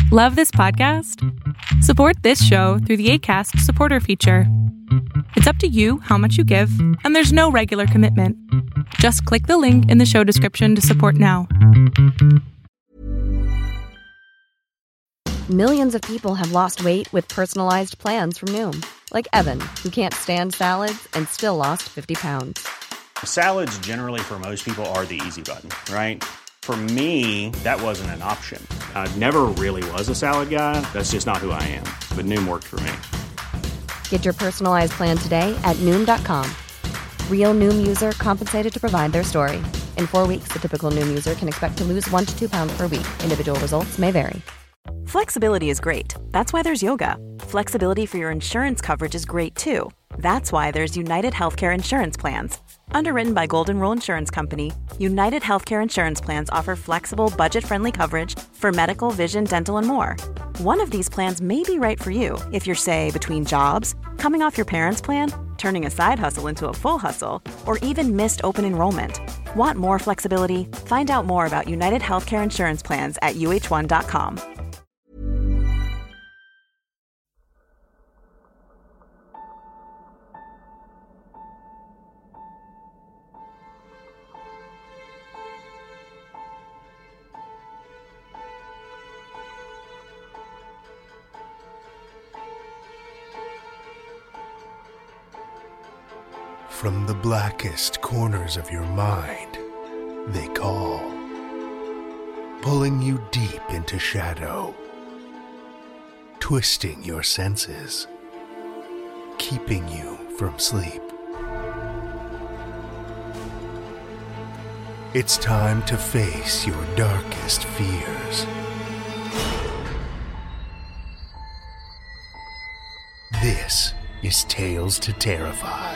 Love this podcast? Support this show through the Acast supporter feature. It's up to you how much you give, and there's no regular commitment. Just click the link in the show description to support now. Millions of people have lost weight with personalized plans from Noom. Like Evan, who can't stand salads and still lost 50 pounds. Salads generally for most people are the easy button, right? For me, that wasn't an option. I never really was a salad guy. That's just not who I am. But Noom worked for me. Get your personalized plan today at Noom.com. Real Noom user compensated to provide their story. In 4 weeks, the typical Noom user can expect to lose 1 to 2 pounds per week. Individual results may vary. Flexibility is great. That's why there's yoga. Flexibility for your insurance coverage is great too. That's why there's United Healthcare Insurance Plans. Underwritten by Golden Rule Insurance Company, United Healthcare Insurance Plans offer flexible, budget-friendly coverage for medical, vision, dental, and more. One of these plans may be right for you if you're, say, between jobs, coming off your parents' plan, turning a side hustle into a full hustle, or even missed open enrollment. Want more flexibility? Find out more about United Healthcare Insurance Plans at uh1.com. From the blackest corners of your mind, they call, pulling you deep into shadow, twisting your senses, keeping you from sleep. It's time to face your darkest fears. This is Tales to Terrify.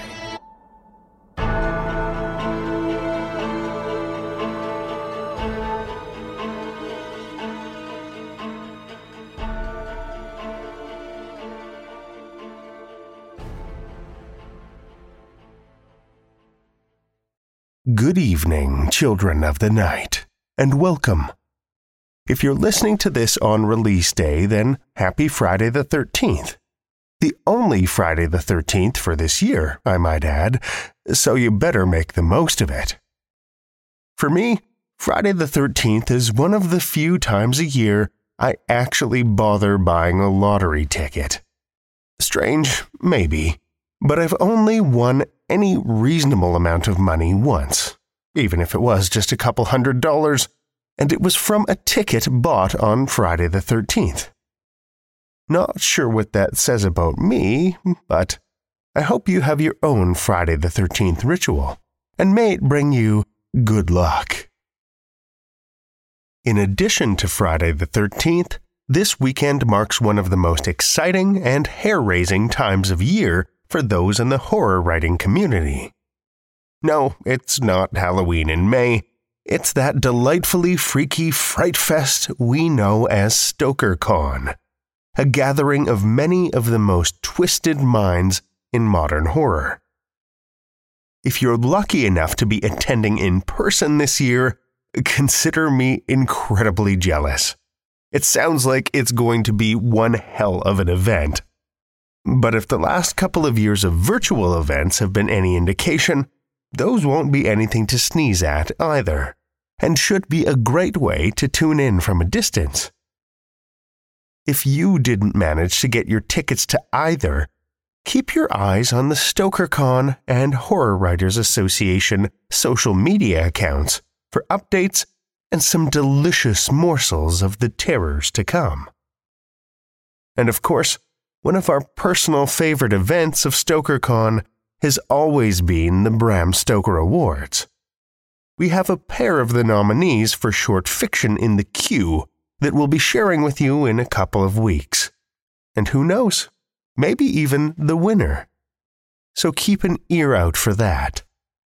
Good evening, children of the night, and welcome. If you're listening to this on release day, then happy Friday the 13th. The only Friday the 13th for this year, I might add, so you better make the most of it. For me, Friday the 13th is one of the few times a year I actually bother buying a lottery ticket. Strange, maybe, but I've only won any reasonable amount of money once, even if it was just a couple $100, and it was from a ticket bought on Friday the 13th. Not sure what that says about me, but I hope you have your own Friday the 13th ritual, and may it bring you good luck. In addition to Friday the 13th, this weekend marks one of the most exciting and hair-raising times of year for those in the horror writing community. No, it's not Halloween in May. It's that delightfully freaky fright fest we know as StokerCon, a gathering of many of the most twisted minds in modern horror. If you're lucky enough to be attending in person this year, consider me incredibly jealous. It sounds like it's going to be one hell of an event. But if the last couple of years of virtual events have been any indication, those won't be anything to sneeze at either, and should be a great way to tune in from a distance. If you didn't manage to get your tickets to either, keep your eyes on the StokerCon and Horror Writers Association social media accounts for updates and some delicious morsels of the terrors to come. And of course, one of our personal favorite events of StokerCon has always been the Bram Stoker Awards. We have a pair of the nominees for short fiction in the queue that we'll be sharing with you in a couple of weeks. And who knows, maybe even the winner. So keep an ear out for that.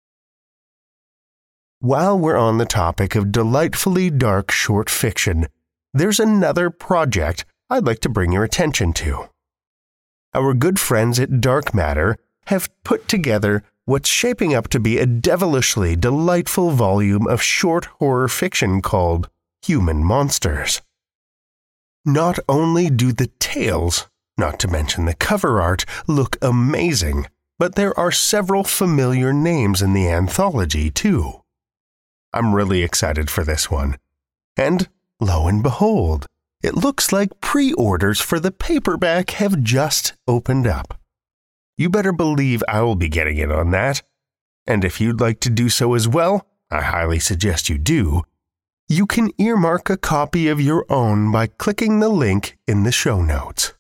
While we're on the topic of delightfully dark short fiction, there's another project I'd like to bring your attention to. Our good friends at Dark Matter have put together what's shaping up to be a devilishly delightful volume of short horror fiction called Human Monsters. Not only do the tales, not to mention the cover art, look amazing, but there are several familiar names in the anthology, too. I'm really excited for this one. And lo and behold, it looks like pre-orders for the paperback have just opened up. You better believe I'll be getting in on that. And if you'd like to do so as well, I highly suggest you do. You can earmark a copy of your own by clicking the link in the show notes.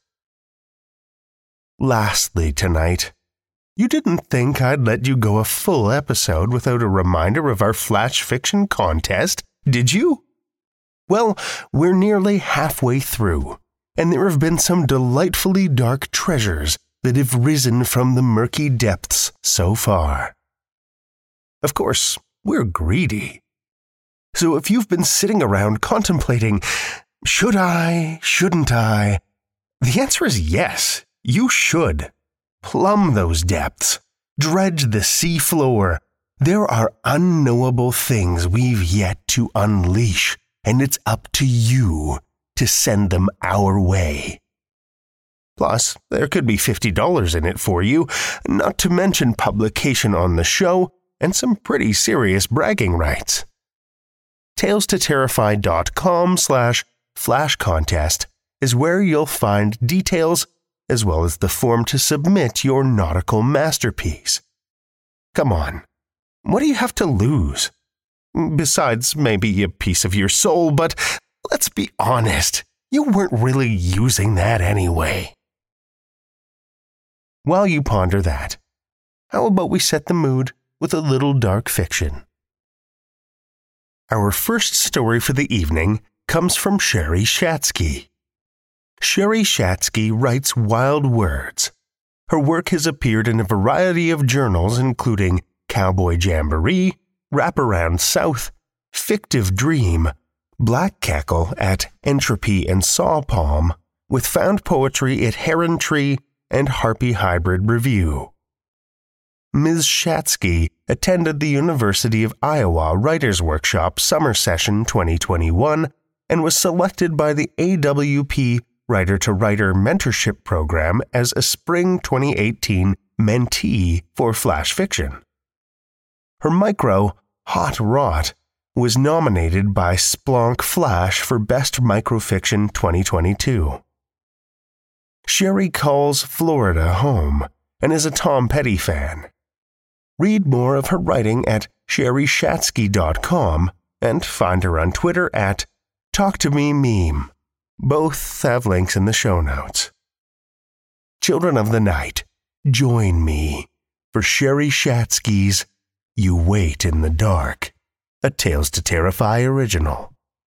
Lastly tonight, you didn't think I'd let you go a full episode without a reminder of our flash fiction contest, did you? Well, we're nearly halfway through, and there have been some delightfully dark treasures that have risen from the murky depths so far. Of course, we're greedy. So if you've been sitting around contemplating, should I, shouldn't I? The answer is yes, you should. Plumb those depths. Dredge the sea floor. There are unknowable things we've yet to unleash, and it's up to you to send them our way. Plus, there could be $50 in it for you, not to mention publication on the show and some pretty serious bragging rights. TalesToTerrify.com/flash contest is where you'll find details as well as the form to submit your nautical masterpiece. Come on, what do you have to lose? Besides maybe a piece of your soul, but let's be honest, you weren't really using that anyway. While you ponder that, how about we set the mood with a little dark fiction? Our first story for the evening comes from Sherry Shatsky. Sherry Shatsky writes wild words. Her work has appeared in a variety of journals including Cowboy Jamboree, Wraparound South, Fictive Dream, Black Cackle at Entropy and Saw Palm, with found poetry at Heron Tree and Harpy Hybrid Review. Ms. Shatsky attended the University of Iowa Writers' Workshop Summer Session 2021 and was selected by the AWP Writer-to-Writer Mentorship Program as a Spring 2018 mentee for flash fiction. Her micro, Hot Rot, was nominated by Splonk Flash for Best Microfiction 2022. Sherry calls Florida home and is a Tom Petty fan. Read more of her writing at sherryshatsky.com and find her on Twitter at TalkToMeMeme. Both have links in the show notes. Children of the Night, join me for Sherry Shatsky's You Wait in the Dark, a Tales to Terrify original.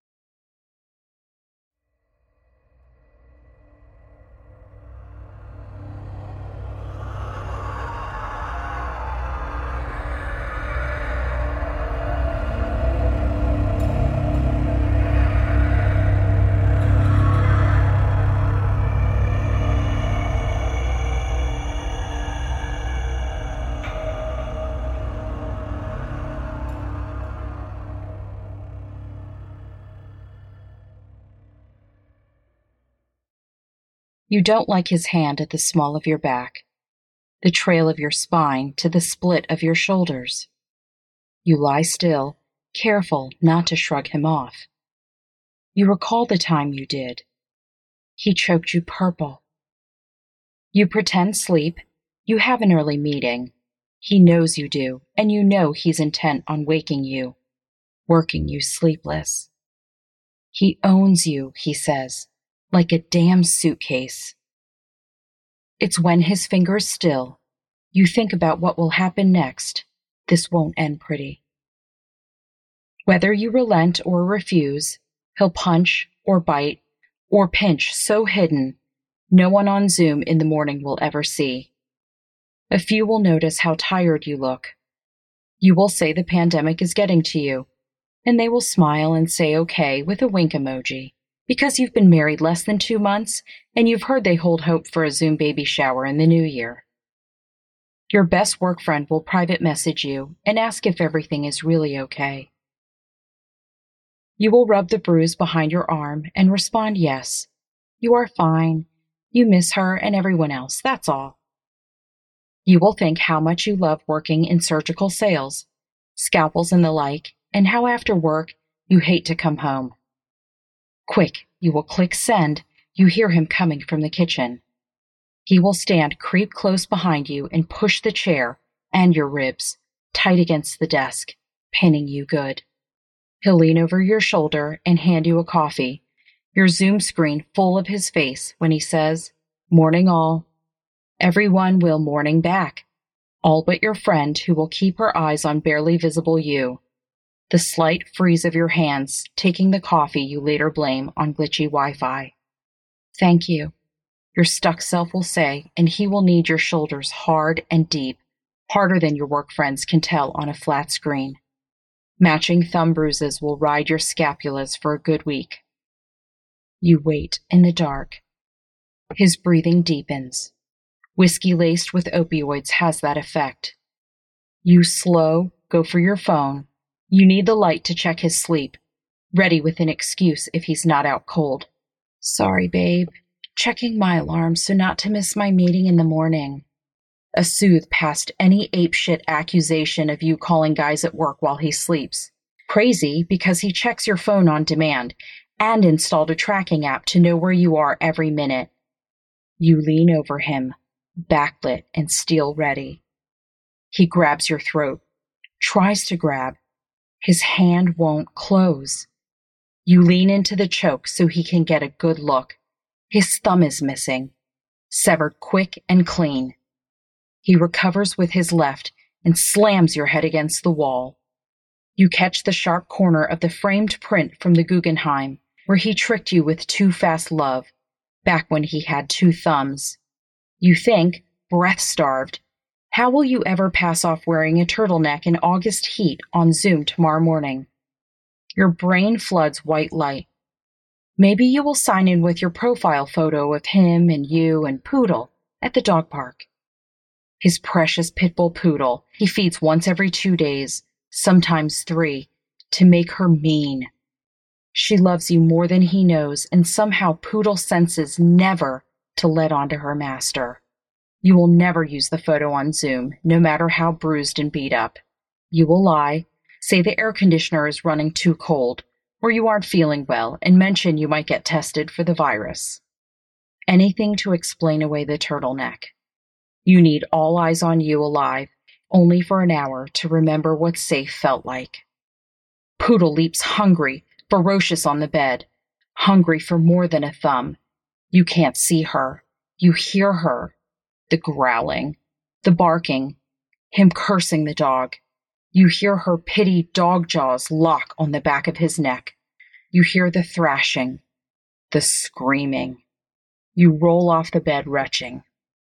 You don't like his hand at the small of your back, the trail of your spine to the split of your shoulders. You lie still, careful not to shrug him off. You recall the time you did. He choked you purple. You pretend sleep. You have an early meeting. He knows you do, and you know he's intent on waking you, working you sleepless. He owns you, he says, like a damn suitcase. It's when his fingers still, you think about what will happen next. This won't end pretty. Whether you relent or refuse, he'll punch or bite or pinch so hidden, no one on Zoom in the morning will ever see. A few will notice how tired you look. You will say the pandemic is getting to you, and they will smile and say okay with a wink emoji, because you've been married less than 2 months and you've heard they hold hope for a Zoom baby shower in the new year. Your best work friend will private message you and ask if everything is really okay. You will rub the bruise behind your arm and respond yes, You are fine. You miss her and everyone else, that's all. You will think how much you love working in surgical sales, scalpels and the like, and how after work you hate to come home. Quick, you will click send. You hear him coming from the kitchen. He will stand creep close behind you and push the chair and your ribs tight against the desk, pinning you good. He'll lean over your shoulder and hand you a coffee, your Zoom screen full of his face when he says, "Morning all." Everyone will morning back, all but your friend who will keep her eyes on barely visible you. The slight freeze of your hands taking the coffee you later blame on glitchy Wi-Fi. "Thank you," your stuck self will say, and he will knead your shoulders hard and deep, harder than your work friends can tell on a flat screen. Matching thumb bruises will ride your scapulas for a good week. You wait in the dark. His breathing deepens. Whiskey laced with opioids has that effect. You slow, go for your phone. You need the light to check his sleep, ready with an excuse if he's not out cold. "Sorry, babe. Checking my alarm so not to miss my meeting in the morning." A soothe past any apeshit accusation of you calling guys at work while he sleeps. Crazy because he checks your phone on demand and installed a tracking app to know where you are every minute. You lean over him, backlit and steel ready. He grabs your throat, tries to grab. His hand won't close. You lean into the choke so he can get a good look. His thumb is missing, severed quick and clean. He recovers with his left and slams your head against the wall. You catch the sharp corner of the framed print from the Guggenheim, where he tricked you with too fast love, back when he had two thumbs. You think, breath-starved, how will you ever pass off wearing a turtleneck in August heat on Zoom tomorrow morning? Your brain floods white light. Maybe you will sign in with your profile photo of him and you and Poodle at the dog park. His precious pit bull Poodle he feeds once every 2 days, sometimes 3, to make her mean. She loves you more than he knows, and somehow Poodle senses never to let on to her master. You will never use the photo on Zoom, no matter how bruised and beat up. You will lie, say the air conditioner is running too cold, or you aren't feeling well, and mention you might get tested for the virus. Anything to explain away the turtleneck. You need all eyes on you alive, only for an hour to remember what safe felt like. Poodle leaps hungry, ferocious on the bed, hungry for more than a thumb. You can't see her. You hear her. The growling, the barking, him cursing the dog. You hear her pity dog jaws lock on the back of his neck. You hear the thrashing, the screaming. You roll off the bed retching.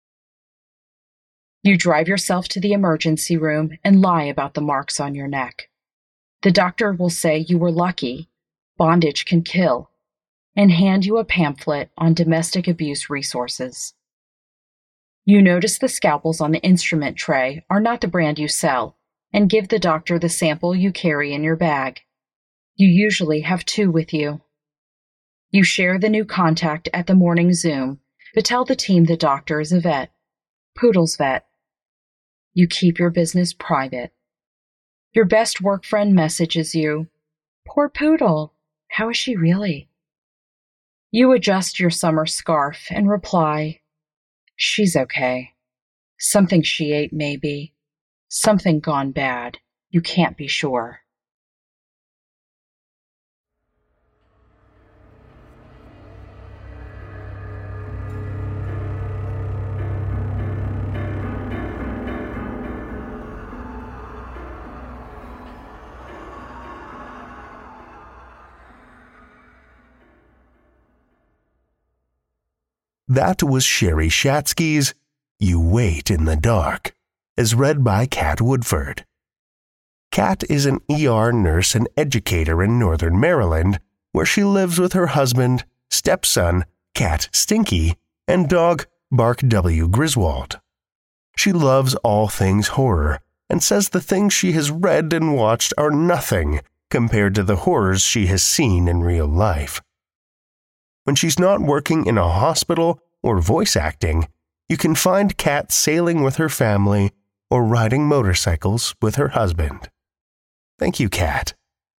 You drive yourself to the emergency room and lie about the marks on your neck. The doctor will say you were lucky, bondage can kill, and hand you a pamphlet on domestic abuse resources. You notice the scalpels on the instrument tray are not the brand you sell, and give the doctor the sample you carry in your bag. You usually have 2 with you. You share the new contact at the morning Zoom, but tell the team the doctor is a vet, Poodle's vet. You keep your business private. Your best work friend messages you, "Poor Poodle, how is she really?" You adjust your summer scarf and reply, "She's okay. Something she ate maybe. Something gone bad. You can't be sure." That was Sherry Shatsky's You Wait in the Dark, as read by Kat Woodford. Kat is an ER nurse and educator in Northern Maryland, where she lives with her husband, stepson, Cat Stinky, and dog Bark W. Griswold. She loves all things horror and says the things she has read and watched are nothing compared to the horrors she has seen in real life. when she's not working in a hospital or voice acting, you can find Kat sailing with her family or riding motorcycles with her husband. Thank you, Kat.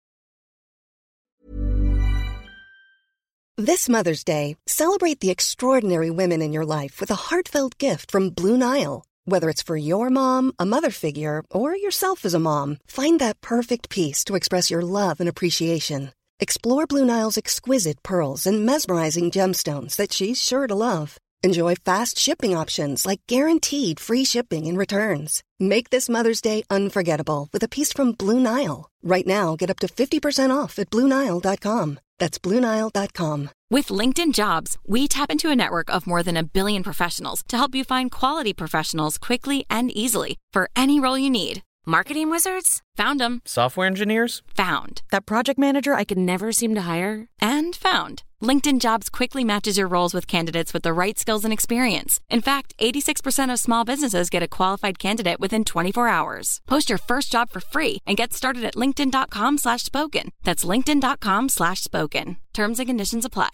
This Mother's Day, celebrate the extraordinary women in your life with a heartfelt gift from Blue Nile. Whether it's for your mom, a mother figure, or yourself as a mom, find that perfect piece to express your love and appreciation. Explore Blue Nile's exquisite pearls and mesmerizing gemstones that she's sure to love. Enjoy fast shipping options like guaranteed free shipping and returns. Make this Mother's Day unforgettable with a piece from Blue Nile. Right now, get up to 50% off at BlueNile.com. That's BlueNile.com. With LinkedIn Jobs, we tap into a network of more than 1 billion professionals to help you find quality professionals quickly and easily for any role you need. Marketing wizards? Found them. Software engineers? Found. That project manager I could never seem to hire? And found. LinkedIn Jobs quickly matches your roles with candidates with the right skills and experience. In fact, 86% of small businesses get a qualified candidate within 24 hours. Post your first job for free and get started at linkedin.com/spoken. That's linkedin.com/spoken. Terms and conditions apply.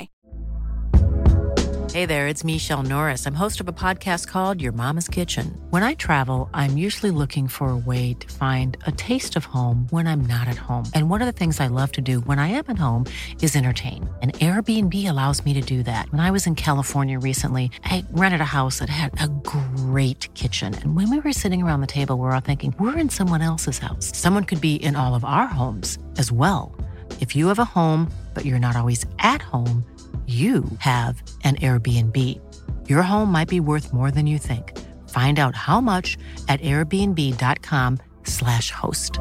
Hey there, it's Michelle Norris. I'm host of a podcast called Your Mama's Kitchen. When I travel, I'm usually looking for a way to find a taste of home when I'm not at home. And one of the things I love to do when I am at home is entertain. And Airbnb allows me to do that. When I was in California recently, I rented a house that had a great kitchen. And when we were sitting around the table, we're all thinking, we're in someone else's house. Someone could be in all of our homes as well. If you have a home, but you're not always at home, you have an Airbnb. Your home might be worth more than you think. Find out how much at airbnb.com/host.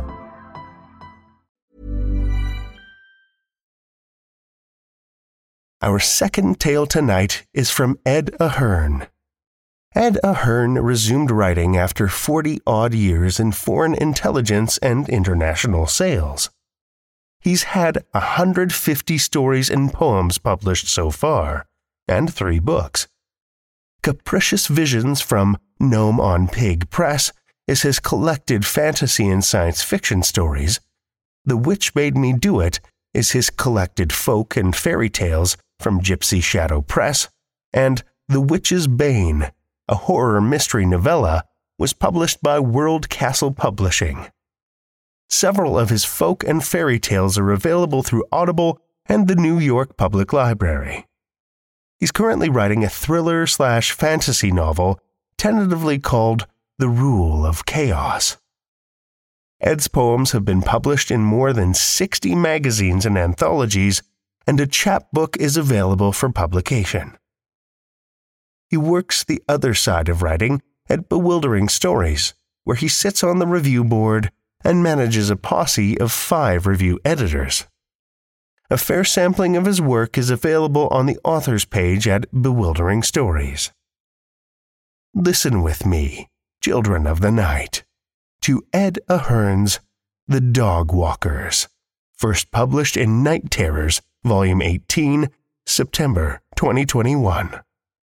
Our second tale tonight is from Ed Ahern. Ed Ahern resumed writing after 40-odd years in foreign intelligence and international sales. He's had 150 stories and poems published so far, and 3 books. Capricious Visions from Gnome on Pig Press is his collected fantasy and science fiction stories. The Witch Made Me Do It is his collected folk and fairy tales from Gypsy Shadow Press, and The Witch's Bane, a horror mystery novella, was published by World Castle Publishing. Several of his folk and fairy tales are available through Audible and the New York Public Library. He's currently writing a thriller/fantasy novel tentatively called The Rule of Chaos. Ed's poems have been published in more than 60 magazines and anthologies, and a chapbook is available for publication. He works the other side of writing at Bewildering Stories, where he sits on the review board and manages a posse of 5 review editors. A fair sampling of his work is available on the author's page at Bewildering Stories. Listen with me, children of the night, to Ed Ahern's The Dog Walkers, first published in Night Terrors, Volume 18, September 2021.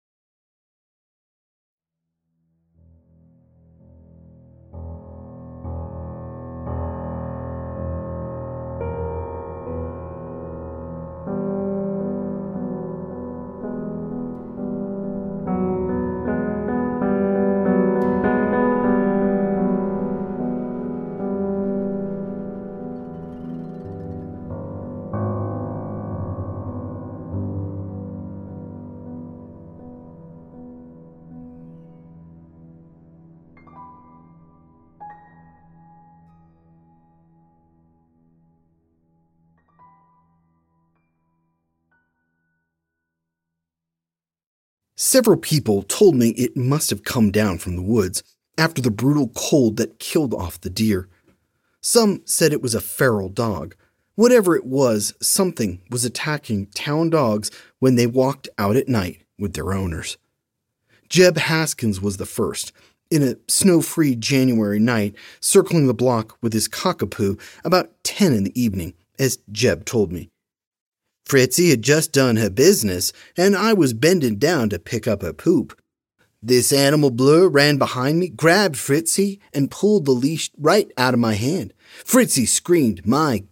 Several people told me it must have come down from the woods after the brutal cold that killed off the deer. Some said it was a feral dog. Whatever it was, something was attacking town dogs when they walked out at night with their owners. Jeb Haskins was the first, in a snow-free January night, circling the block with his cockapoo about 10 in the evening, as Jeb told me. Fritzy had just done her business, and I was bending down to pick up her poop. This animal blur ran behind me, grabbed Fritzy, and pulled the leash right out of my hand. Fritzy screamed, "My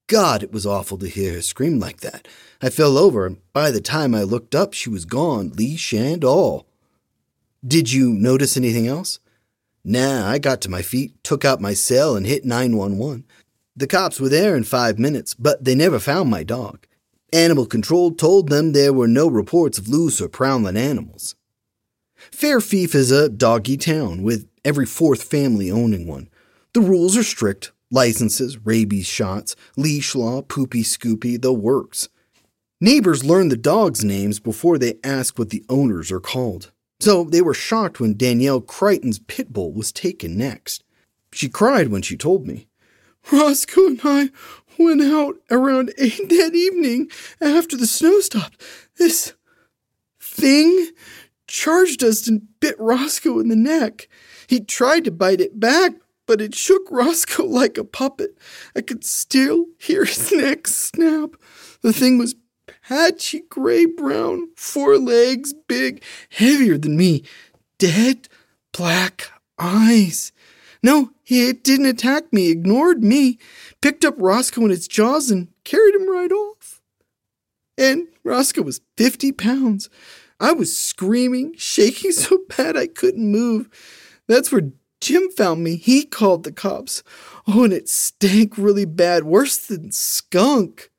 God, it was awful to hear her scream like that. I fell over, and by the time I looked up, she was gone, leash and all. Did you notice anything else? Nah, I got to my feet, took out my cell, and hit 911. The cops were there in 5 minutes, but they never found my dog. Animal Control told them there were no reports of loose or prowling animals. Fairfield is a doggy town, with every fourth family owning one. The rules are strict. Licenses, rabies shots, leash law, poopy scoopy, the works. Neighbors learn the dogs' names before they ask what the owners are called. So they were shocked when Danielle Crichton's pit bull was taken next. She cried when she told me. Roscoe and I went out around 8 that evening after the snow stopped. This thing charged us and bit Roscoe in the neck. He tried to bite it back, but it shook Roscoe like a puppet. I could still hear his neck snap. The thing was patchy gray-brown, 4 legs, big, heavier than me, dead black eyes. No, it didn't attack me, ignored me, picked up Roscoe in its jaws and carried him right off. And Roscoe was 50 pounds. I was screaming, shaking so bad I couldn't move. That's where Jim found me. He called the cops. Oh, and it stank really bad, worse than skunk.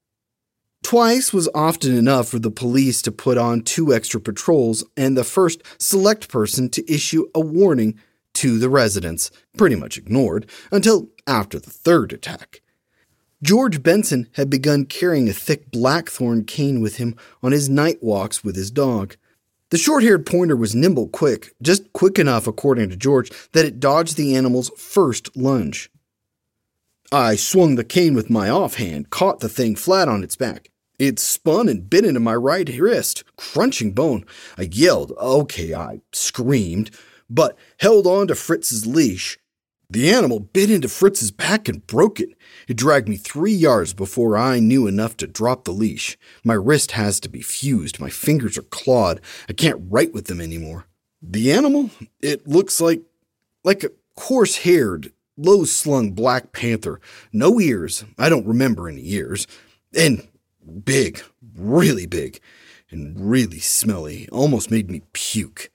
Twice was often enough for the police to put on 2 extra patrols and the first select person to issue a warning to the residents, pretty much ignored, until after the 3rd attack. George Benson had begun carrying a thick blackthorn cane with him on his night walks with his dog. The short-haired pointer was nimble quick, just quick enough, according to George, that it dodged the animal's first lunge. I swung the cane with my offhand, caught the thing flat on its back. It spun and bit into my right wrist, crunching bone. I yelled, I screamed, but held on to Fritz's leash. The animal bit into Fritz's back and broke it. It dragged me 3 yards before I knew enough to drop the leash. My wrist has to be fused. My fingers are clawed. I can't write with them anymore. The animal? It looks like a coarse-haired, low-slung black panther. No ears. I don't remember any ears. And big, really big, and really smelly. Almost made me puke.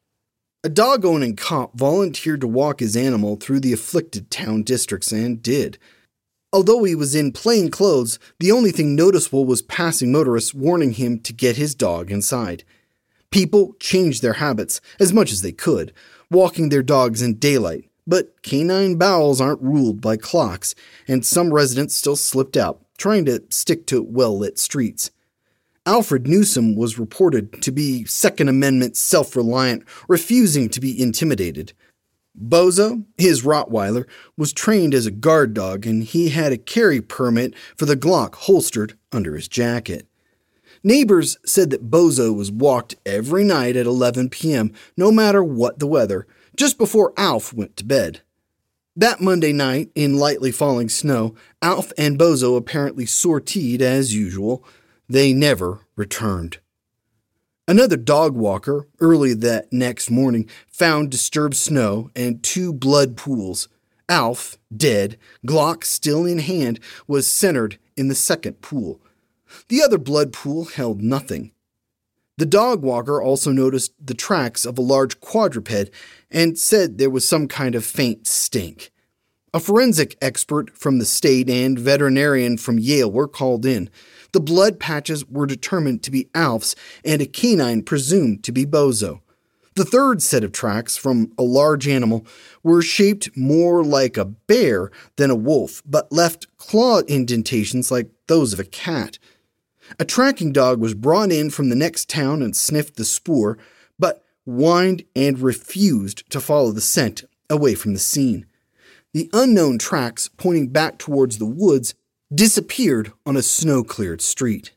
A dog-owning cop volunteered to walk his animal through the afflicted town districts and did. Although he was in plain clothes, the only thing noticeable was passing motorists warning him to get his dog inside. People changed their habits as much as they could, walking their dogs in daylight, but canine bowels aren't ruled by clocks, and some residents still slipped out, trying to stick to well-lit streets. Alfred Newsom was reported to be Second Amendment self-reliant, refusing to be intimidated. Bozo, his Rottweiler, was trained as a guard dog, and he had a carry permit for the Glock holstered under his jacket. Neighbors said that Bozo was walked every night at 11 p.m., no matter what the weather, just before Alf went to bed. That Monday night, in lightly falling snow, Alf and Bozo apparently sortied as usual. They never returned. Another dog walker, early that next morning, found disturbed snow and 2 blood pools. Alf, dead, Glock still in hand, was centered in the second pool. The other blood pool held nothing. The dog walker also noticed the tracks of a large quadruped and said there was some kind of faint stink. A forensic expert from the state and veterinarian from Yale were called in. The blood patches were determined to be Alf's and a canine presumed to be Bozo. The third set of tracks from a large animal were shaped more like a bear than a wolf, but left claw indentations like those of a cat. A tracking dog was brought in from the next town and sniffed the spoor, but whined and refused to follow the scent away from the scene. The unknown tracks pointing back towards the woods disappeared on a snow-cleared street.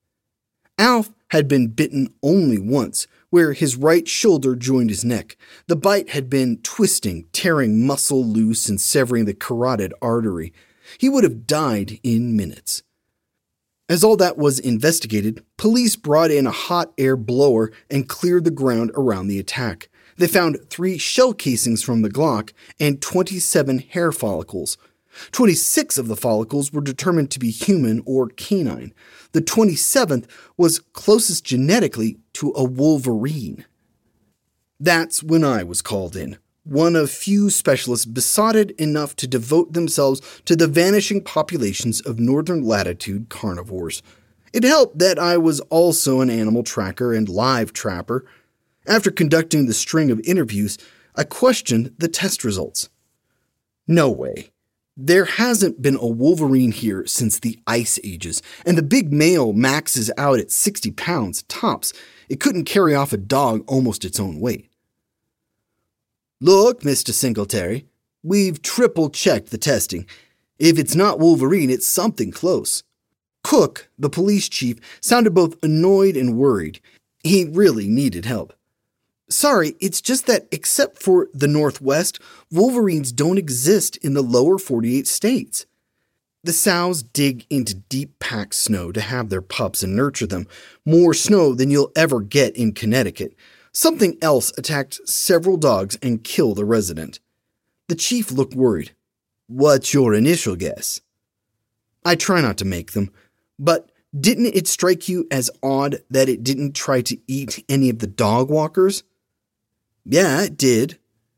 Alf had been bitten only once, where his right shoulder joined his neck. The bite had been twisting, tearing muscle loose and severing the carotid artery. He would have died in minutes. As all that was investigated, police brought in a hot air blower and cleared the ground around the attack. They found 3 shell casings from the Glock and 27 hair follicles. 26 of the follicles were determined to be human or canine. The 27th was closest genetically to a wolverine. That's when I was called in, one of few specialists besotted enough to devote themselves to the vanishing populations of northern latitude carnivores. It helped that I was also an animal tracker and live trapper. After conducting the string of interviews, I questioned the test results. No way. There hasn't been a wolverine here since the Ice Ages, and the big male maxes out at 60 pounds tops. It couldn't carry off a dog almost its own weight. Look, Mr. Singletary, we've triple-checked the testing. If it's not wolverine, it's something close. Cook, the police chief, sounded both annoyed and worried. He really needed help. Sorry, it's just that except for the Northwest, wolverines don't exist in the lower 48 states. The sows dig into deep-packed snow to have their pups and nurture them, more snow than you'll ever get in Connecticut. Something else attacked several dogs and killed a resident. The chief looked worried. What's your initial guess? I try not to make them, but didn't it strike you as odd that it didn't try to eat any of the dog walkers? Yeah, it did.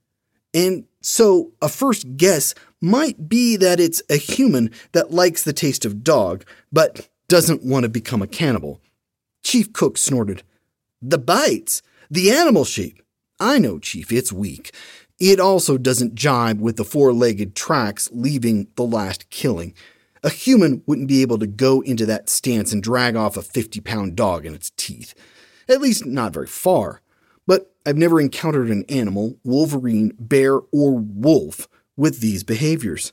And so a first guess might be that it's a human that likes the taste of dog, but doesn't want to become a cannibal. Chief Cook snorted. The bites! The animal shape! I know, Chief, it's weak. It also doesn't jibe with the four-legged tracks leaving the last killing. A human wouldn't be able to go into that stance and drag off a 50-pound dog in its teeth. At least not very far. But I've never encountered an animal, wolverine, bear, or wolf, with these behaviors.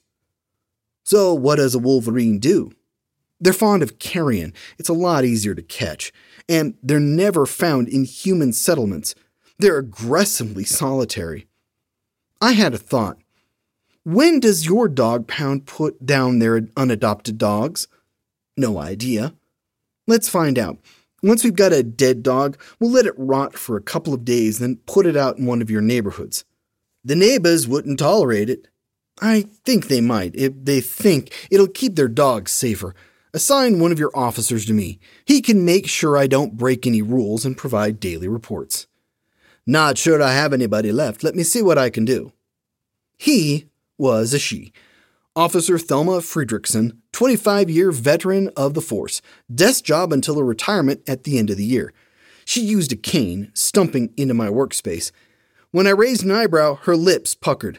So what does a wolverine do? They're fond of carrion. It's a lot easier to catch. And they're never found in human settlements. They're aggressively solitary. I had a thought. When does your dog pound put down their unadopted dogs? No idea. Let's find out. Once we've got a dead dog, we'll let it rot for a couple of days, then put it out in one of your neighborhoods. The neighbors wouldn't tolerate it. I think they might, if they think it'll keep their dogs safer. Assign one of your officers to me. He can make sure I don't break any rules and provide daily reports. Not sure I have anybody left. Let me see what I can do. He was a she. Officer Thelma Friedrichsen, 25-year veteran of the force, desk job until her retirement at the end of the year. She used a cane, stumping into my workspace. When I raised an eyebrow, her lips puckered.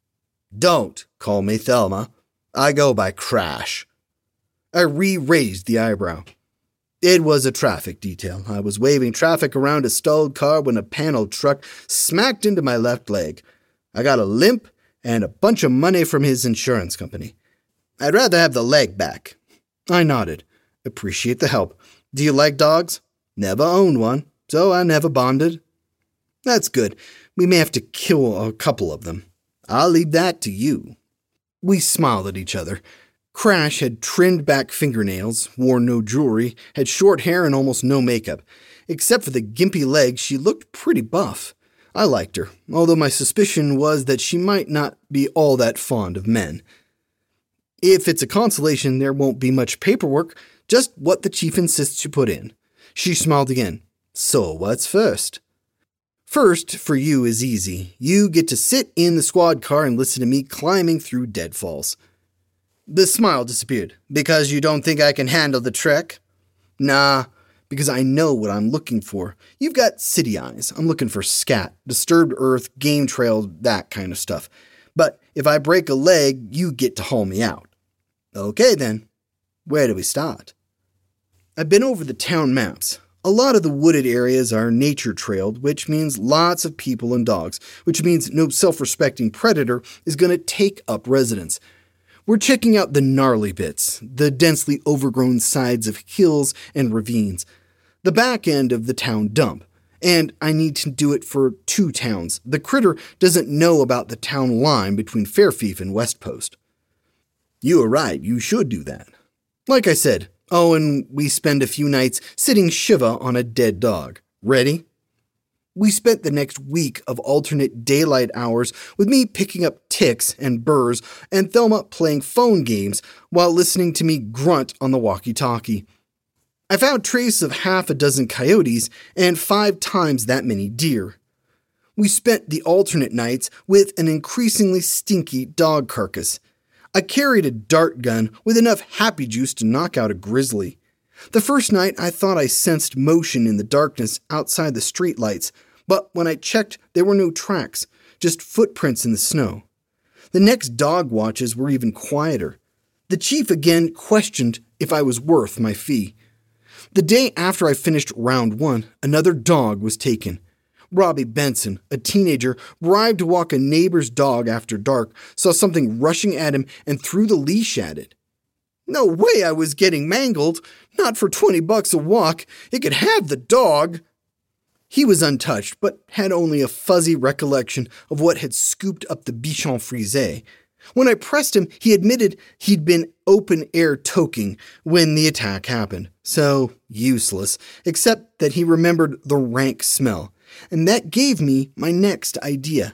Don't call me Thelma. I go by Crash. I re-raised the eyebrow. It was a traffic detail. I was waving traffic around a stalled car when a panel truck smacked into my left leg. I got a limp and a bunch of money from his insurance company. I'd rather have the leg back. I nodded. Appreciate the help. Do you like dogs? Never owned one, so I never bonded. That's good. We may have to kill a couple of them. I'll leave that to you. We smiled at each other. Crash had trimmed back fingernails, wore no jewelry, had short hair and almost no makeup. Except for the gimpy legs, she looked pretty buff. I liked her, although my suspicion was that she might not be all that fond of men. If it's a consolation, there won't be much paperwork, just what the chief insists you put in. She smiled again. So what's first? First, for you, is easy. You get to sit in the squad car and listen to me climbing through deadfalls. The smile disappeared. Because you don't think I can handle the trek? Nah. Because I know what I'm looking for. You've got city eyes. I'm looking for scat, disturbed earth, game trails, that kind of stuff. But if I break a leg, you get to haul me out. Okay then. Where do we start? I've been over the town maps. A lot of the wooded areas are nature trailed, which means lots of people and dogs, which means no self-respecting predator is going to take up residence. We're checking out the gnarly bits, the densely overgrown sides of hills and ravines, the back end of the town dump, and I need to do it for 2 towns. The critter doesn't know about the town line between Fairfief and West Post. You are right, you should do that. Like I said, and we spend a few nights sitting Shiva on a dead dog. Ready? We spent the next week of alternate daylight hours with me picking up ticks and burrs and Thelma playing phone games while listening to me grunt on the walkie-talkie. I found traces of half a dozen coyotes and 5 times that many deer. We spent the alternate nights with an increasingly stinky dog carcass. I carried a dart gun with enough happy juice to knock out a grizzly. The first night I thought I sensed motion in the darkness outside the streetlights, but when I checked there were no tracks, just footprints in the snow. The next dog watches were even quieter. The chief again questioned if I was worth my fee. The day after I finished round 1, another dog was taken. Robbie Benson, a teenager, bribed to walk a neighbor's dog after dark, saw something rushing at him and threw the leash at it. No way I was getting mangled. Not for $20 a walk. It could have the dog. He was untouched, but had only a fuzzy recollection of what had scooped up the bichon frisé. When I pressed him, he admitted he'd been open-air toking when the attack happened. So useless, except that he remembered the rank smell. And that gave me my next idea.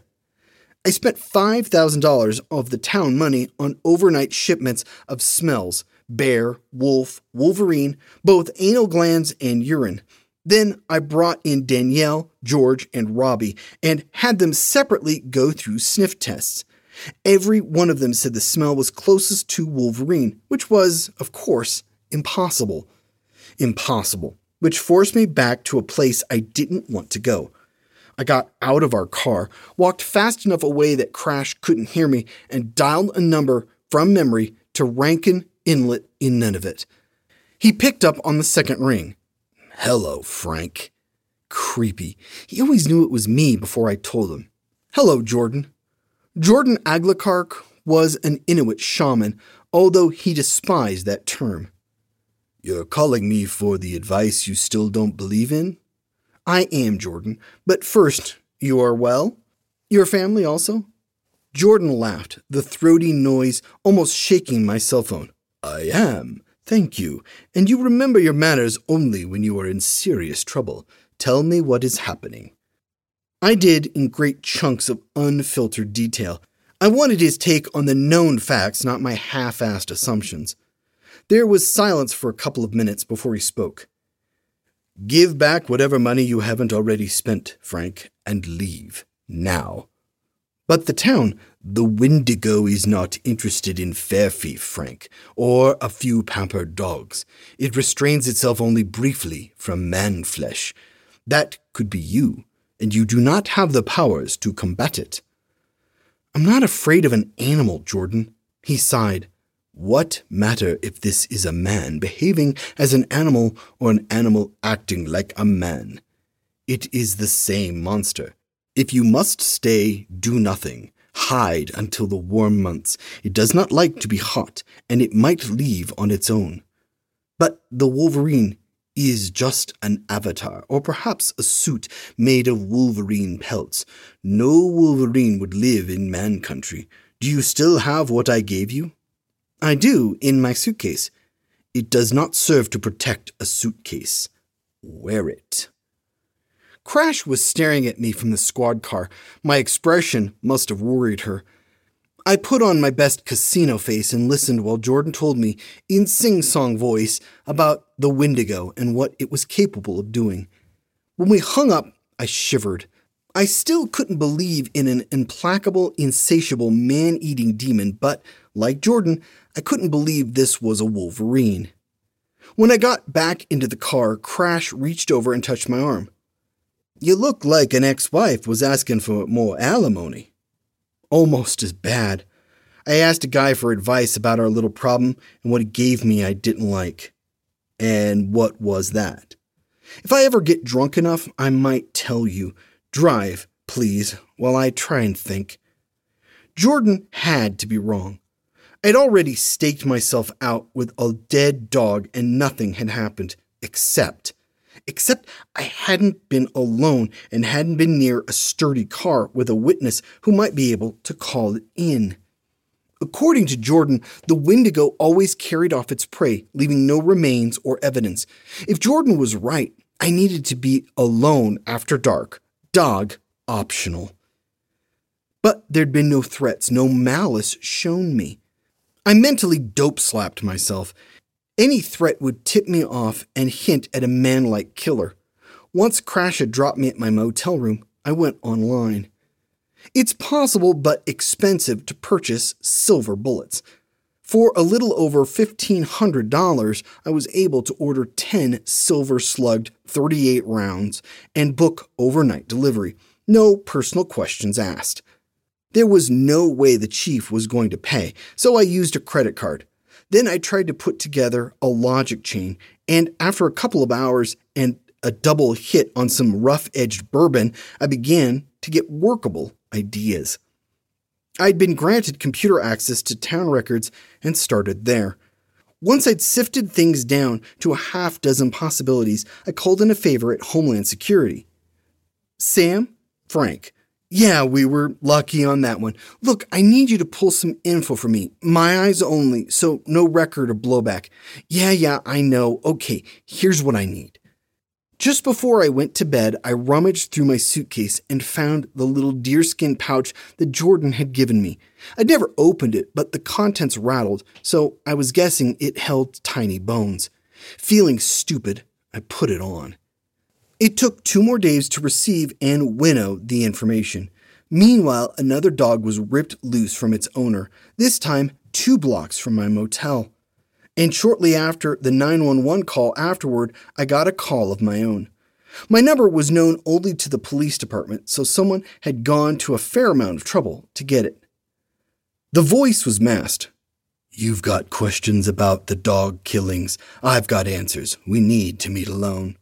I spent $5,000 of the town money on overnight shipments of smells, bear, wolf, wolverine, both anal glands and urine. Then I brought in Danielle, George, and Robbie and had them separately go through sniff tests. Every one of them said the smell was closest to wolverine, which was, of course, impossible. Impossible, which forced me back to a place I didn't want to go. I got out of our car, walked fast enough away that Crash couldn't hear me, and dialed a number from memory to Rankin Inlet in Nunavut. He picked up on the second ring. Hello, Frank. Creepy. He always knew it was me before I told him. Hello, Jordan. Jordan Aglakark was an Inuit shaman, although he despised that term. You're calling me for the advice you still don't believe in? I am, Jordan. But first, you are well? Your family also? Jordan laughed, the throaty noise almost shaking my cell phone. I am, thank you. And you remember your manners only when you are in serious trouble. Tell me what is happening. I did in great chunks of unfiltered detail. I wanted his take on the known facts, not my half-assed assumptions. There was silence for a couple of minutes before he spoke. Give back whatever money you haven't already spent, Frank, and leave, now. But the town, the Wendigo, is not interested in fair fief, Frank, or a few pampered dogs. It restrains itself only briefly from man flesh. That could be you, and you do not have the powers to combat it. I'm not afraid of an animal, Jordan. He sighed. What matter if this is a man behaving as an animal or an animal acting like a man? It is the same monster. If you must stay, do nothing. Hide until the warm months. It does not like to be hot, and it might leave on its own. But the Wolverine is just an avatar, or perhaps a suit made of wolverine pelts. No Wolverine would live in man country. Do you still have what I gave you? I do, in my suitcase. It does not serve to protect a suitcase. Wear it. Crash was staring at me from the squad car. My expression must have worried her. I put on my best casino face and listened while Jordan told me, in sing-song voice, about the Wendigo and what it was capable of doing. When we hung up, I shivered. I still couldn't believe in an implacable, insatiable, man-eating demon, but, like Jordan, I couldn't believe this was a Wolverine. When I got back into the car, Crash reached over and touched my arm. You look like an ex-wife was asking for more alimony. Almost as bad. I asked a guy for advice about our little problem, and what he gave me I didn't like. And what was that? If I ever get drunk enough, I might tell you. Drive, please, while I try and think. Jordan had to be wrong. I'd already staked myself out with a dead dog and nothing had happened, except I hadn't been alone and hadn't been near a sturdy car with a witness who might be able to call it in. According to Jordan, the Wendigo always carried off its prey, leaving no remains or evidence. If Jordan was right, I needed to be alone after dark, Dog optional. But there'd been no threats, no malice shown me. I mentally dope-slapped myself. Any threat would tip me off and hint at a man-like killer. Once Crash had dropped me at my motel room, I went online. It's possible but expensive to purchase silver bullets. For a little over $1,500, I was able to order 10 silver-slugged 38 rounds and book overnight delivery. No personal questions asked. There was no way the chief was going to pay, so I used a credit card. Then I tried to put together a logic chain, and after a couple of hours and a double hit on some rough-edged bourbon, I began to get workable ideas. I'd been granted computer access to town records and started there. Once I'd sifted things down to a half-dozen possibilities, I called in a favor at Homeland Security. Sam? Frank. Yeah, we were lucky on that one. Look, I need you to pull some info for me. My eyes only, so no record or blowback. Yeah, I know. Okay, here's what I need. Just before I went to bed, I rummaged through my suitcase and found the little deerskin pouch that Jordan had given me. I'd never opened it, but the contents rattled, so I was guessing it held tiny bones. Feeling stupid, I put it on. It took 2 more days to receive and winnow the information. Meanwhile, another dog was ripped loose from its owner, this time 2 blocks from my motel. And shortly after the 911 call afterward, I got a call of my own. My number was known only to the police department, so someone had gone to a fair amount of trouble to get it. The voice was masked. You've got questions about the dog killings. I've got answers. We need to meet alone.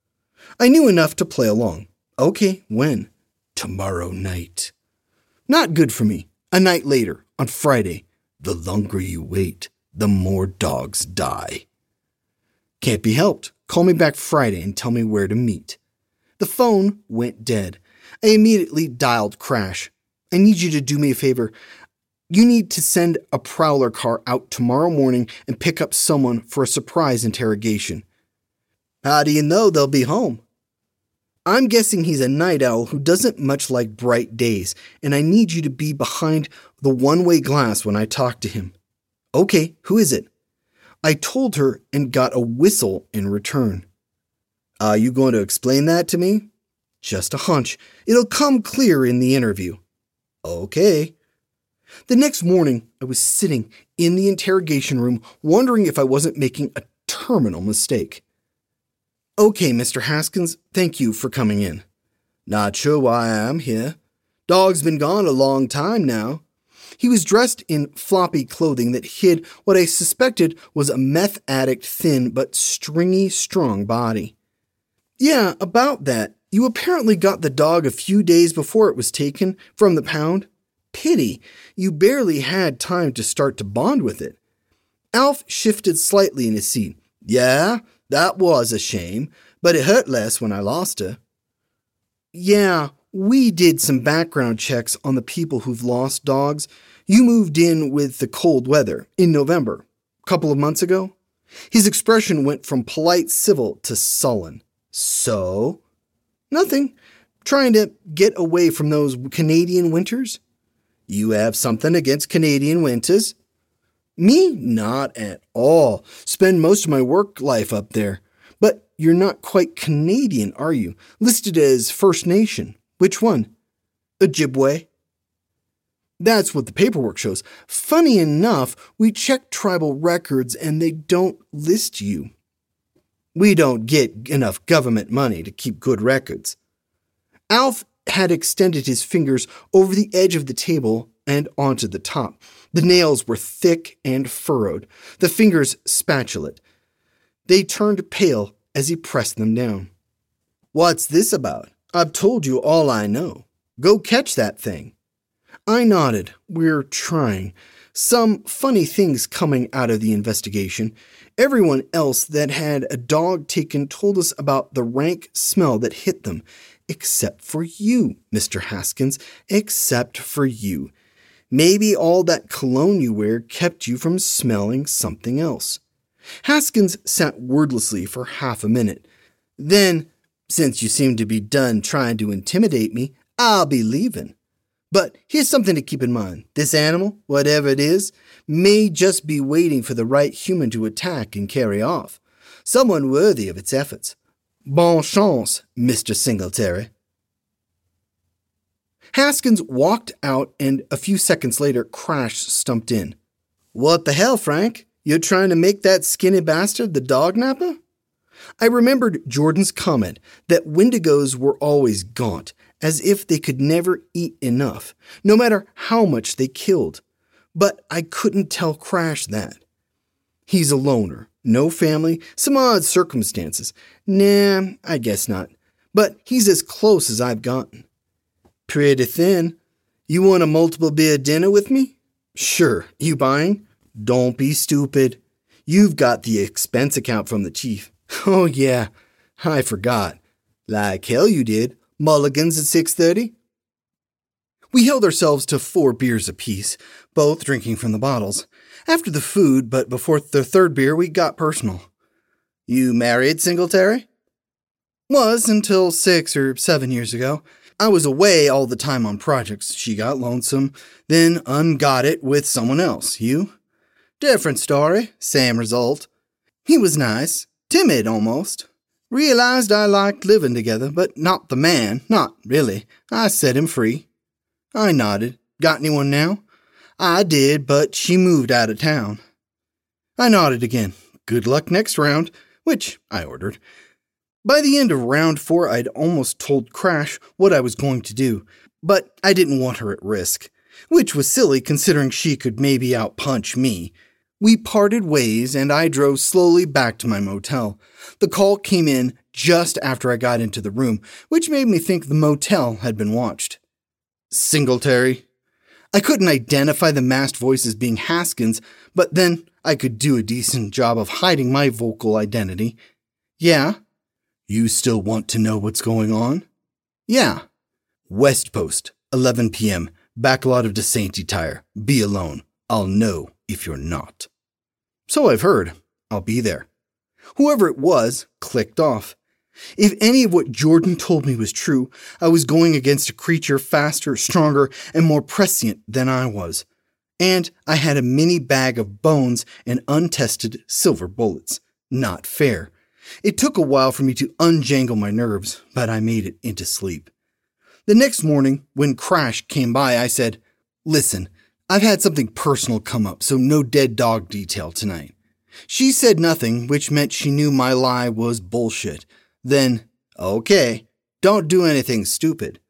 I knew enough to play along. Okay, when? Tomorrow night. Not good for me. A night later, on Friday. The longer you wait, the more dogs die. Can't be helped. Call me back Friday and tell me where to meet. The phone went dead. I immediately dialed Crash. I need you to do me a favor. You need to send a prowler car out tomorrow morning and pick up someone for a surprise interrogation. How do you know they'll be home? I'm guessing he's a night owl who doesn't much like bright days, and I need you to be behind the one-way glass when I talk to him. Okay, who is it? I told her and got a whistle in return. Are you going to explain that to me? Just a hunch. It'll come clear in the interview. Okay. The next morning, I was sitting in the interrogation room wondering if I wasn't making a terminal mistake. Okay, Mr. Haskins, thank you for coming in. Not sure why I'm here. Dog's been gone a long time now. He was dressed in floppy clothing that hid what I suspected was a meth addict thin but stringy, strong body. Yeah, about that. You apparently got the dog a few days before it was taken from the pound. Pity, you barely had time to start to bond with it. Alf shifted slightly in his seat. Yeah, that was a shame, but it hurt less when I lost her. Yeah, we did some background checks on the people who've lost dogs. You moved in with the cold weather in November, a couple of months ago. His expression went from polite civil to sullen. So? Nothing. Trying to get away from those Canadian winters? You have something against Canadian winters? Me? Not at all. Spend most of my work life up there. But you're not quite Canadian, are you? Listed as First Nation. Which one? Ojibwe? That's what the paperwork shows. Funny enough, we checked tribal records and they don't list you. We don't get enough government money to keep good records. Alf had extended his fingers over the edge of the table and onto the top. The nails were thick and furrowed, the fingers spatulate. They turned pale as he pressed them down. What's this about? I've told you all I know. Go catch that thing. I nodded. We're trying. Some funny things coming out of the investigation. Everyone else that had a dog taken told us about the rank smell that hit them. Except for you, Mr. Haskins. Except for you. Maybe all that cologne you wear kept you from smelling something else. Haskins sat wordlessly for half a minute. Then, Since you seem to be done trying to intimidate me, I'll be leaving. But here's something to keep in mind. This animal, whatever it is, may just be waiting for the right human to attack and carry off. Someone worthy of its efforts. Bonne chance, Mr. Singletary. Haskins walked out, and a few seconds later, Crash stumped in. What the hell, Frank? You're trying to make that skinny bastard the dog napper? I remembered Jordan's comment that Wendigos were always gaunt, as if they could never eat enough, no matter how much they killed. But I couldn't tell Crash that. He's a loner, no family, some odd circumstances. Nah, I guess not. But he's as close as I've gotten. Pretty thin. You want a multiple beer dinner with me? Sure. You buying? Don't be stupid. You've got the expense account from the chief. Oh yeah, I forgot. Like hell you did. Mulligans at 6:30? We held ourselves to 4 beers apiece, both drinking from the bottles. After the food, but before the third beer, we got personal. You married, Singletary? Was until 6 or 7 years ago. I was away all the time on projects. She got lonesome, then ungot it with someone else. You? Different story, same result. He was nice, timid almost. Realized I liked living together, but not the man, not really. I set him free. I nodded. Got anyone now? I did, but she moved out of town. I nodded again. Good luck next round, which I ordered. By the end of round 4, I'd almost told Crash what I was going to do, but I didn't want her at risk, which was silly considering she could maybe outpunch me. We parted ways, and I drove slowly back to my motel. The call came in just after I got into the room, which made me think the motel had been watched. Singletary. I couldn't identify the masked voice as being Haskins, but then I could do a decent job of hiding my vocal identity. Yeah. You still want to know what's going on? Yeah. West Post, 11 p.m., back lot of DeSainty Tire. Be alone. I'll know if you're not. So I've heard. I'll be there. Whoever it was clicked off. If any of what Jordan told me was true, I was going against a creature faster, stronger, and more prescient than I was. And I had a mini bag of bones and untested silver bullets. Not fair. It took a while for me to unjangle my nerves, but I made it into sleep. The next morning, when Crash came by, I said, Listen, I've had something personal come up, so no dead dog detail tonight. She said nothing, which meant she knew my lie was bullshit. Then, okay, don't do anything stupid.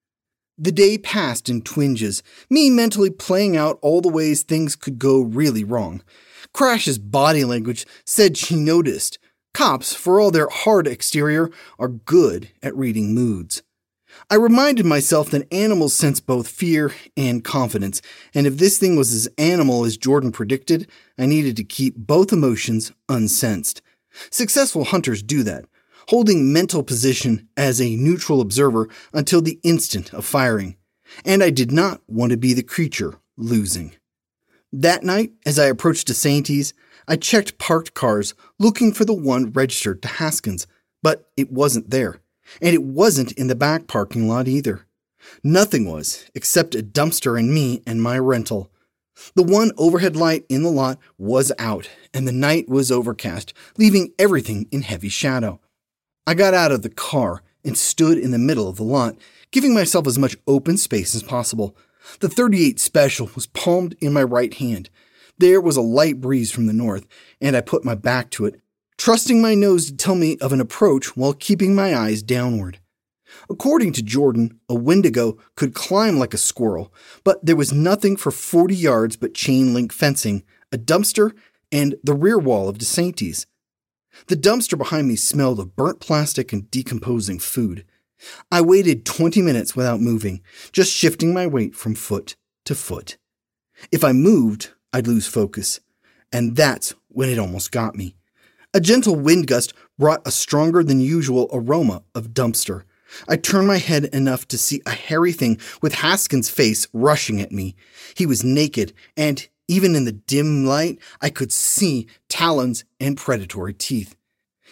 The day passed in twinges, me mentally playing out all the ways things could go really wrong. Crash's body language said she noticed. Cops, for all their hard exterior, are good at reading moods. I reminded myself that animals sense both fear and confidence, and if this thing was as animal as Jordan predicted, I needed to keep both emotions unsensed. Successful hunters do that, holding mental position as a neutral observer until the instant of firing, and I did not want to be the creature losing. That night, as I approached DeSainty's, I checked parked cars looking for the one registered to Haskins, but it wasn't there, and it wasn't in the back parking lot either. Nothing was, except a dumpster and me and my rental. The one overhead light in the lot was out, and the night was overcast, leaving everything in heavy shadow. I got out of the car and stood in the middle of the lot, giving myself as much open space as possible. The .38 Special was palmed in my right hand. There was a light breeze from the north, and I put my back to it, trusting my nose to tell me of an approach while keeping my eyes downward. According to Jordan, a Wendigo could climb like a squirrel, but there was nothing for 40 yards but chain-link fencing, a dumpster, and the rear wall of DeSainty's. The dumpster behind me smelled of burnt plastic and decomposing food. I waited 20 minutes without moving, just shifting my weight from foot to foot. If I moved, I'd lose focus, and that's when it almost got me. A gentle wind gust brought a stronger than usual aroma of dumpster. I turned my head enough to see a hairy thing with Haskins' face rushing at me. He was naked, and even in the dim light, I could see talons and predatory teeth.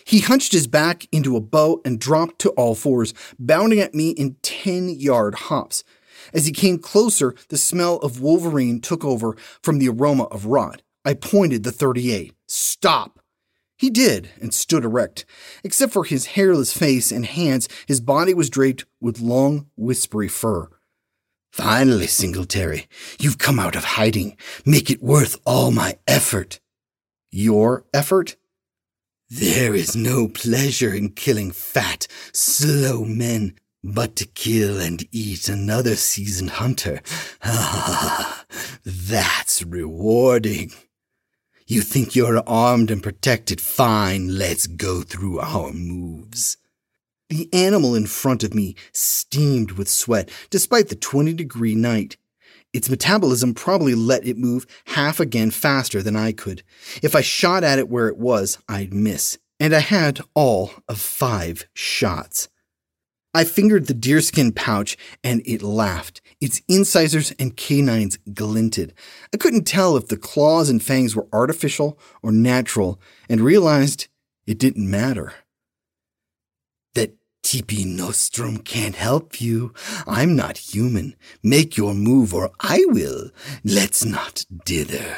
He hunched his back into a bow and dropped to all fours, bounding at me in 10-yard hops. As he came closer, the smell of Wolverine took over from the aroma of rot. I pointed the .38. "Stop!" He did, and stood erect. Except for his hairless face and hands, his body was draped with long, whispery fur. "Finally, Singletary, you've come out of hiding. Make it worth all my effort." "Your effort?" "There is no pleasure in killing fat, slow men, but to kill and eat another seasoned hunter. Ah, that's rewarding. You think you're armed and protected? Fine, let's go through our moves." The animal in front of me steamed with sweat, despite the 20-degree night. Its metabolism probably let it move half again faster than I could. If I shot at it where it was, I'd miss, and I had all of 5 shots. I fingered the deerskin pouch, and it laughed. Its incisors and canines glinted. I couldn't tell if the claws and fangs were artificial or natural, and realized it didn't matter. "That Tipi Nostrum can't help you. I'm not human. Make your move or I will. Let's not dither."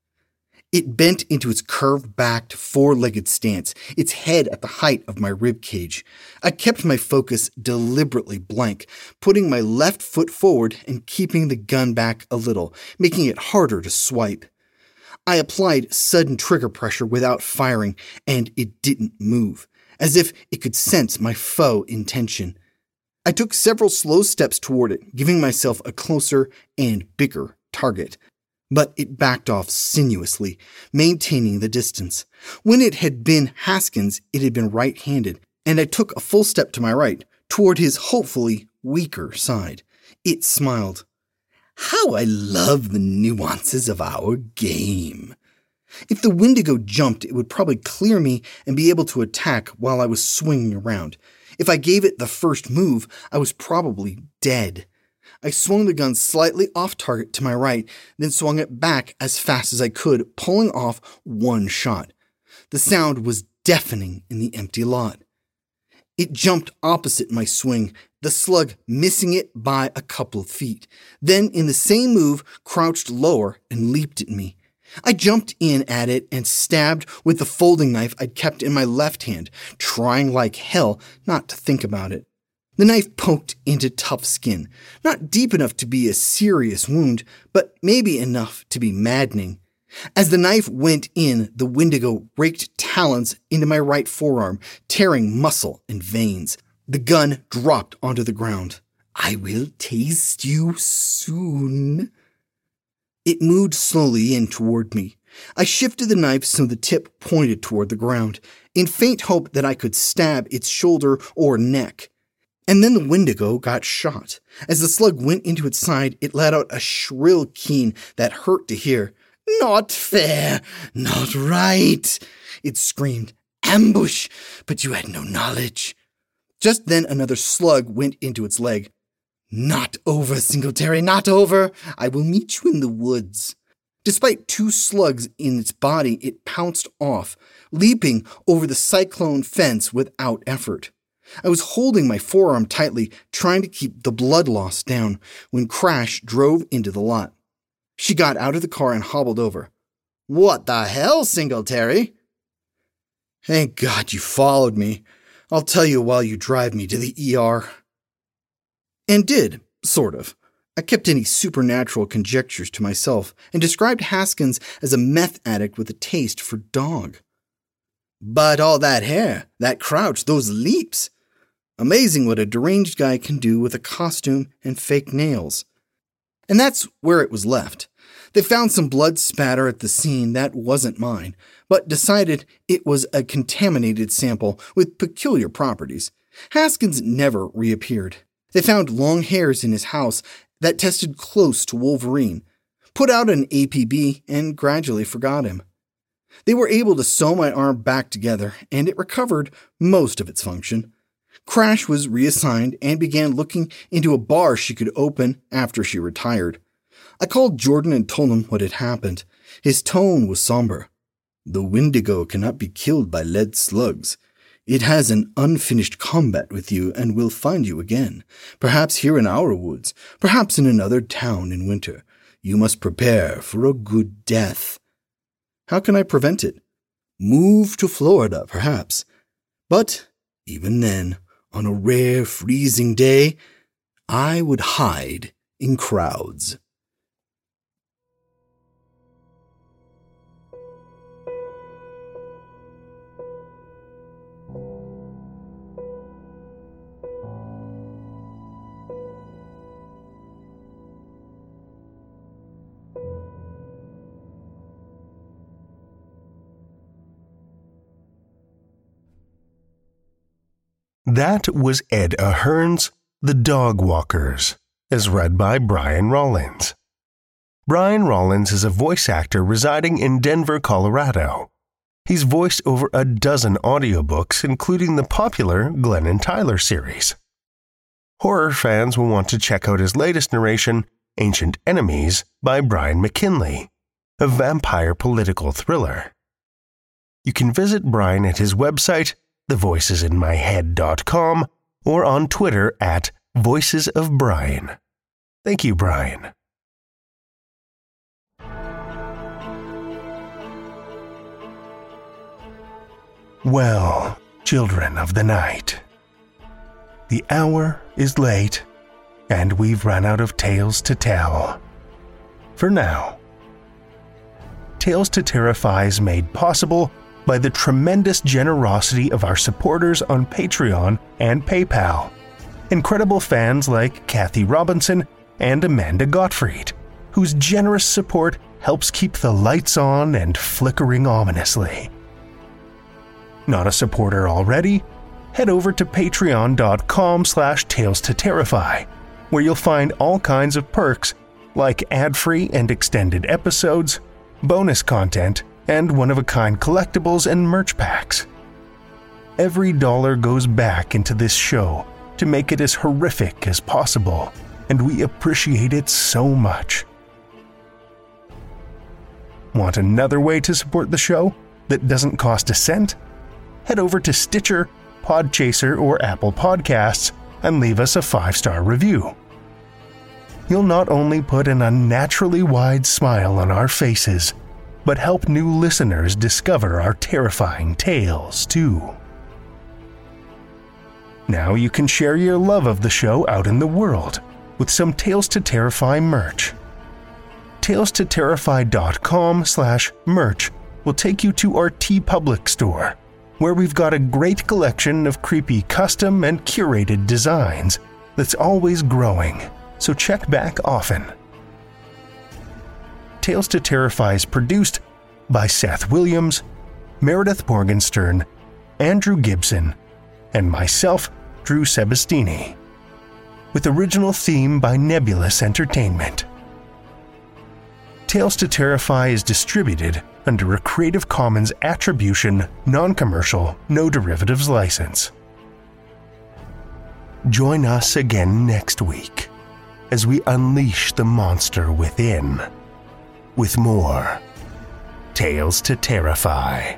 It bent into its curved-backed, four-legged stance, its head at the height of my ribcage. I kept my focus deliberately blank, putting my left foot forward and keeping the gun back a little, making it harder to swipe. I applied sudden trigger pressure without firing, and it didn't move, as if it could sense my faux intention. I took several slow steps toward it, giving myself a closer and bigger target. But it backed off sinuously, maintaining the distance. When it had been Haskins, it had been right-handed, and I took a full step to my right, toward his hopefully weaker side. It smiled. "How I love the nuances of our game." If the Wendigo jumped, it would probably clear me and be able to attack while I was swinging around. If I gave it the first move, I was probably dead. I swung the gun slightly off target to my right, then swung it back as fast as I could, pulling off 1 shot. The sound was deafening in the empty lot. It jumped opposite my swing, the slug missing it by a couple of feet. Then, in the same move, crouched lower and leaped at me. I jumped in at it and stabbed with the folding knife I'd kept in my left hand, trying like hell not to think about it. The knife poked into tough skin, not deep enough to be a serious wound, but maybe enough to be maddening. As the knife went in, the Wendigo raked talons into my right forearm, tearing muscle and veins. The gun dropped onto the ground. "I will taste you soon." It moved slowly in toward me. I shifted the knife so the tip pointed toward the ground, in faint hope that I could stab its shoulder or neck. And then the Wendigo got shot. As the slug went into its side, it let out a shrill keen that hurt to hear. "Not fair! Not right!" it screamed. "Ambush! But you had no knowledge." Just then another slug went into its leg. "Not over, Singletary, not over! I will meet you in the woods." Despite 2 slugs in its body, it pounced off, leaping over the cyclone fence without effort. I was holding my forearm tightly, trying to keep the blood loss down, when Crash drove into the lot. She got out of the car and hobbled over. "What the hell, Singletary?" "Thank God you followed me. I'll tell you while you drive me to the ER." And did, sort of. I kept any supernatural conjectures to myself and described Haskins as a meth addict with a taste for dog. "But all that hair, that crouch, those leaps. Amazing what a deranged guy can do with a costume and fake nails." And that's where it was left. They found some blood spatter at the scene that wasn't mine, but decided it was a contaminated sample with peculiar properties. Haskins never reappeared. They found long hairs in his house that tested close to Wolverine, put out an APB, and gradually forgot him. They were able to sew my arm back together, and it recovered most of its function. Crash was reassigned and began looking into a bar she could open after she retired. I called Jordan and told him what had happened. His tone was somber. "The Wendigo cannot be killed by lead slugs. It has an unfinished combat with you and will find you again, perhaps here in our woods, perhaps in another town in winter. You must prepare for a good death. How can I prevent it? Move to Florida, perhaps. But even then, on a rare freezing day, I would hide in crowds. That was Ed Ahern's The Dog Walkers, as read by Brian Rollins. Brian Rollins is a voice actor residing in Denver, Colorado. He's voiced over a dozen audiobooks, including the popular Glenn and Tyler series. Horror fans will want to check out his latest narration, Ancient Enemies, by Brian McKinley, a vampire political thriller. You can visit Brian at his website, thevoicesinmyhead.com, or on Twitter at VoicesOfBrian. Thank you, Brian. Well, children of the night, the hour is late, and we've run out of tales to tell. For now. Tales to Terrify is made possible by the tremendous generosity of our supporters on Patreon and PayPal. Incredible fans like Kathy Robinson and Amanda Gottfried, whose generous support helps keep the lights on and flickering ominously. Not a supporter already? Head over to patreon.com/Tales to Terrify, where you'll find all kinds of perks like ad-free and extended episodes, bonus content, and one-of-a-kind collectibles and merch packs. Every dollar goes back into this show to make it as horrific as possible, and we appreciate it so much. Want another way to support the show that doesn't cost a cent? Head over to Stitcher, Podchaser, or Apple Podcasts and leave us a 5-star review. You'll not only put an unnaturally wide smile on our faces, but help new listeners discover our terrifying tales, too. Now you can share your love of the show out in the world with some Tales to Terrify merch. TalesToTerrify.com/merch will take you to our TeePublic store, where we've got a great collection of creepy custom and curated designs that's always growing, so check back often. Tales to Terrify is produced by Seth Williams, Meredith Morgenstern, Andrew Gibson, and myself, Drew Sebastini, with original theme by Nebulous Entertainment. Tales to Terrify is distributed under a Creative Commons Attribution, Non-Commercial, No Derivatives license. Join us again next week as we unleash the monster within with more Tales to Terrify.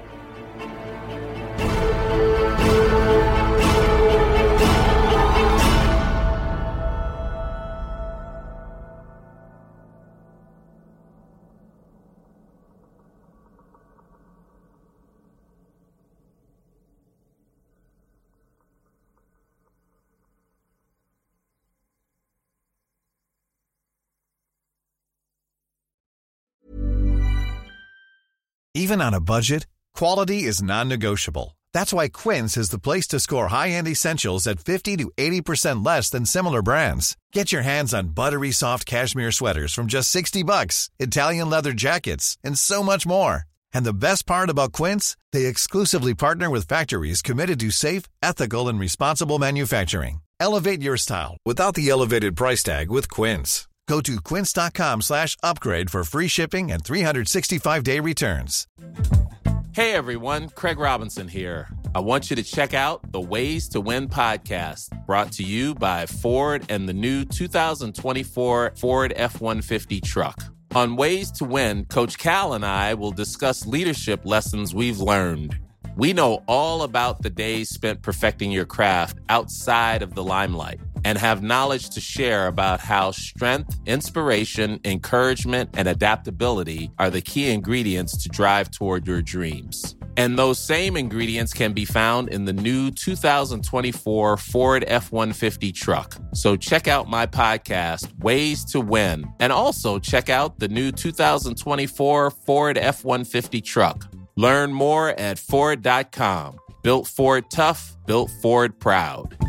Even on a budget, quality is non-negotiable. That's why Quince is the place to score high-end essentials at 50 to 80% less than similar brands. Get your hands on buttery soft cashmere sweaters from just $60, Italian leather jackets, and so much more. And the best part about Quince, they exclusively partner with factories committed to safe, ethical, and responsible manufacturing. Elevate your style without the elevated price tag with Quince. Go to quince.com/upgrade for free shipping and 365-day returns. Hey everyone, Craig Robinson here. I want you to check out the Ways to Win podcast, brought to you by Ford and the new 2024 Ford F-150 truck. On Ways to Win, Coach Cal and I will discuss leadership lessons we've learned. We know all about the days spent perfecting your craft outside of the limelight and have knowledge to share about how strength, inspiration, encouragement, and adaptability are the key ingredients to drive toward your dreams. And those same ingredients can be found in the new 2024 Ford F-150 truck. So check out my podcast, Ways to Win, and also check out the new 2024 Ford F-150 truck. Learn more at Ford.com. Built Ford tough, built Ford proud.